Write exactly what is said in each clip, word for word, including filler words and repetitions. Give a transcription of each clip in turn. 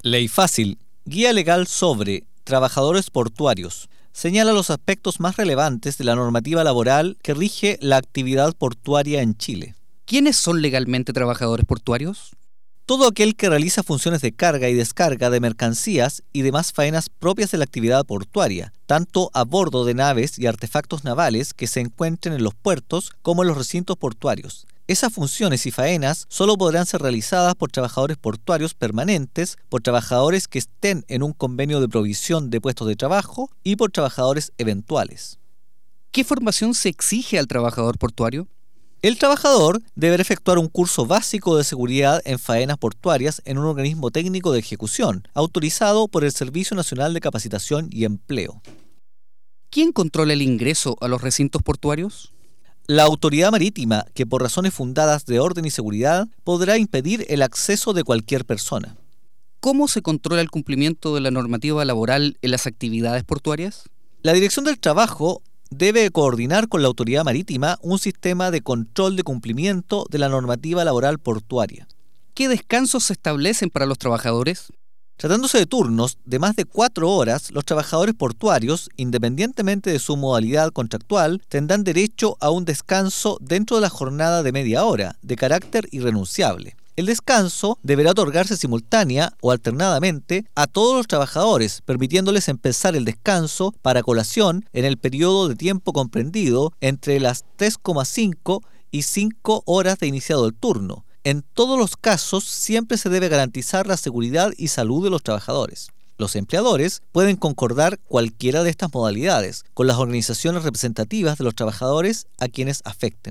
Ley Fácil, guía legal sobre trabajadores portuarios. Señala los aspectos más relevantes de la normativa laboral que rige la actividad portuaria en Chile. ¿Quiénes son legalmente trabajadores portuarios? Todo aquel que realiza funciones de carga y descarga de mercancías y demás faenas propias de la actividad portuaria, tanto a bordo de naves y artefactos navales que se encuentren en los puertos como en los recintos portuarios. Esas funciones y faenas solo podrán ser realizadas por trabajadores portuarios permanentes, por trabajadores que estén en un convenio de provisión de puestos de trabajo y por trabajadores eventuales. ¿Qué formación se exige al trabajador portuario? El trabajador deberá efectuar un curso básico de seguridad en faenas portuarias en un organismo técnico de ejecución, autorizado por el Servicio Nacional de Capacitación y Empleo. ¿Quién controla el ingreso a los recintos portuarios? La autoridad marítima, que por razones fundadas de orden y seguridad, podrá impedir el acceso de cualquier persona. ¿Cómo se controla el cumplimiento de la normativa laboral en las actividades portuarias? La Dirección del Trabajo debe coordinar con la autoridad marítima un sistema de control de cumplimiento de la normativa laboral portuaria. ¿Qué descansos se establecen para los trabajadores? Tratándose de turnos de más de cuatro horas, los trabajadores portuarios, independientemente de su modalidad contractual, tendrán derecho a un descanso dentro de la jornada de media hora, de carácter irrenunciable. El descanso deberá otorgarse simultánea o alternadamente a todos los trabajadores, permitiéndoles empezar el descanso para colación en el periodo de tiempo comprendido entre las tres coma cinco y cinco horas de iniciado el turno. En todos los casos, siempre se debe garantizar la seguridad y salud de los trabajadores. Los empleadores pueden concordar cualquiera de estas modalidades con las organizaciones representativas de los trabajadores a quienes afecten.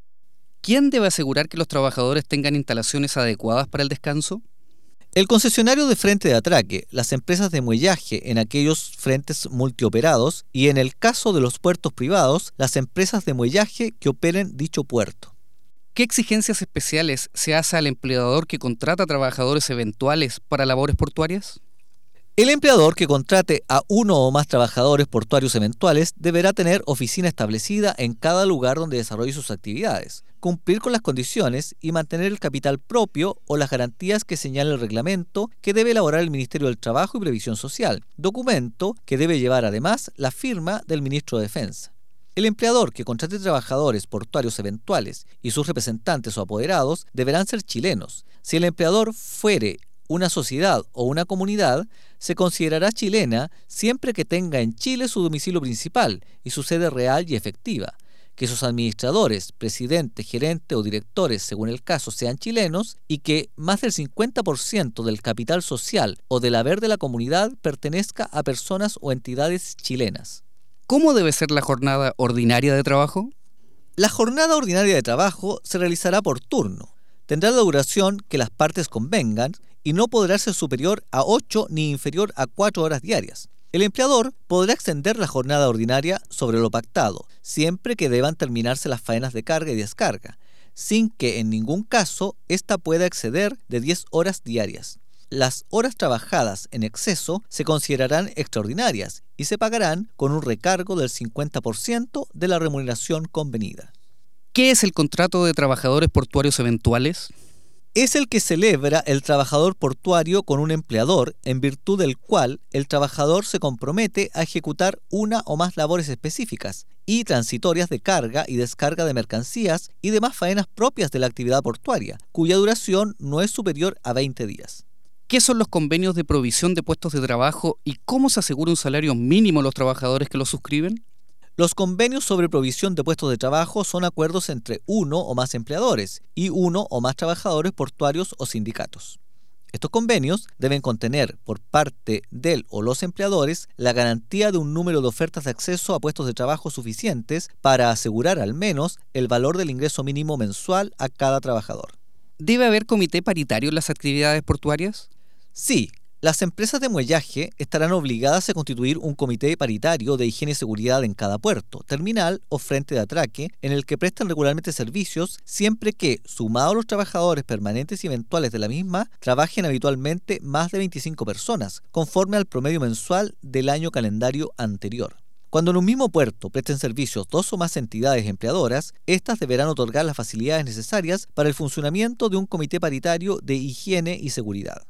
¿Quién debe asegurar que los trabajadores tengan instalaciones adecuadas para el descanso? El concesionario de frente de atraque, las empresas de muellaje en aquellos frentes multioperados y en el caso de los puertos privados, las empresas de muellaje que operen dicho puerto. ¿Qué exigencias especiales se hace al empleador que contrata trabajadores eventuales para labores portuarias? El empleador que contrate a uno o más trabajadores portuarios eventuales deberá tener oficina establecida en cada lugar donde desarrolle sus actividades, cumplir con las condiciones y mantener el capital propio o las garantías que señala el reglamento que debe elaborar el Ministerio del Trabajo y Previsión Social, documento que debe llevar además la firma del Ministro de Defensa. El empleador que contrate trabajadores portuarios eventuales y sus representantes o apoderados deberán ser chilenos. Si el empleador fuere una sociedad o una comunidad, se considerará chilena siempre que tenga en Chile su domicilio principal y su sede real y efectiva, que sus administradores, presidente, gerente o directores, según el caso, sean chilenos y que más del cincuenta por ciento del capital social o del haber de la comunidad pertenezca a personas o entidades chilenas. ¿Cómo debe ser la jornada ordinaria de trabajo? La jornada ordinaria de trabajo se realizará por turno. Tendrá la duración que las partes convengan y no podrá ser superior a ocho ni inferior a cuatro horas diarias. El empleador podrá extender la jornada ordinaria sobre lo pactado, siempre que deban terminarse las faenas de carga y descarga, sin que en ningún caso ésta pueda exceder de diez horas diarias. Las horas trabajadas en exceso se considerarán extraordinarias y se pagarán con un recargo del cincuenta por ciento de la remuneración convenida. ¿Qué es el contrato de trabajadores portuarios eventuales? Es el que celebra el trabajador portuario con un empleador, en virtud del cual el trabajador se compromete a ejecutar una o más labores específicas y transitorias de carga y descarga de mercancías y demás faenas propias de la actividad portuaria, cuya duración no es superior a veinte días. ¿Qué son los convenios de provisión de puestos de trabajo y cómo se asegura un salario mínimo a los trabajadores que los suscriben? Los convenios sobre provisión de puestos de trabajo son acuerdos entre uno o más empleadores y uno o más trabajadores portuarios o sindicatos. Estos convenios deben contener, por parte del o los empleadores, la garantía de un número de ofertas de acceso a puestos de trabajo suficientes para asegurar al menos el valor del ingreso mínimo mensual a cada trabajador. ¿Debe haber comité paritario en las actividades portuarias? Sí. Las empresas de muellaje estarán obligadas a constituir un comité paritario de higiene y seguridad en cada puerto, terminal o frente de atraque en el que prestan regularmente servicios siempre que, sumados los trabajadores permanentes y eventuales de la misma, trabajen habitualmente más de veinticinco personas, conforme al promedio mensual del año calendario anterior. Cuando en un mismo puerto presten servicios dos o más entidades empleadoras, éstas deberán otorgar las facilidades necesarias para el funcionamiento de un comité paritario de higiene y seguridad.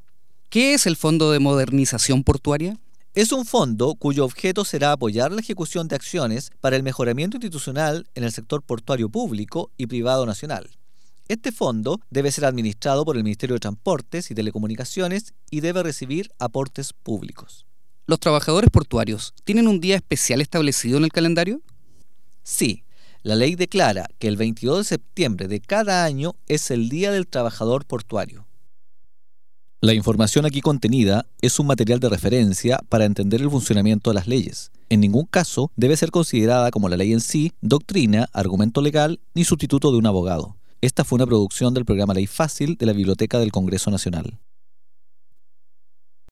¿Qué es el Fondo de Modernización Portuaria? Es un fondo cuyo objeto será apoyar la ejecución de acciones para el mejoramiento institucional en el sector portuario público y privado nacional. Este fondo debe ser administrado por el Ministerio de Transportes y Telecomunicaciones y debe recibir aportes públicos. ¿Los trabajadores portuarios tienen un día especial establecido en el calendario? Sí, la ley declara que el veintidós de septiembre de cada año es el Día del Trabajador Portuario. La información aquí contenida es un material de referencia para entender el funcionamiento de las leyes. En ningún caso debe ser considerada como la ley en sí, doctrina, argumento legal ni sustituto de un abogado. Esta fue una producción del programa Ley Fácil de la Biblioteca del Congreso Nacional.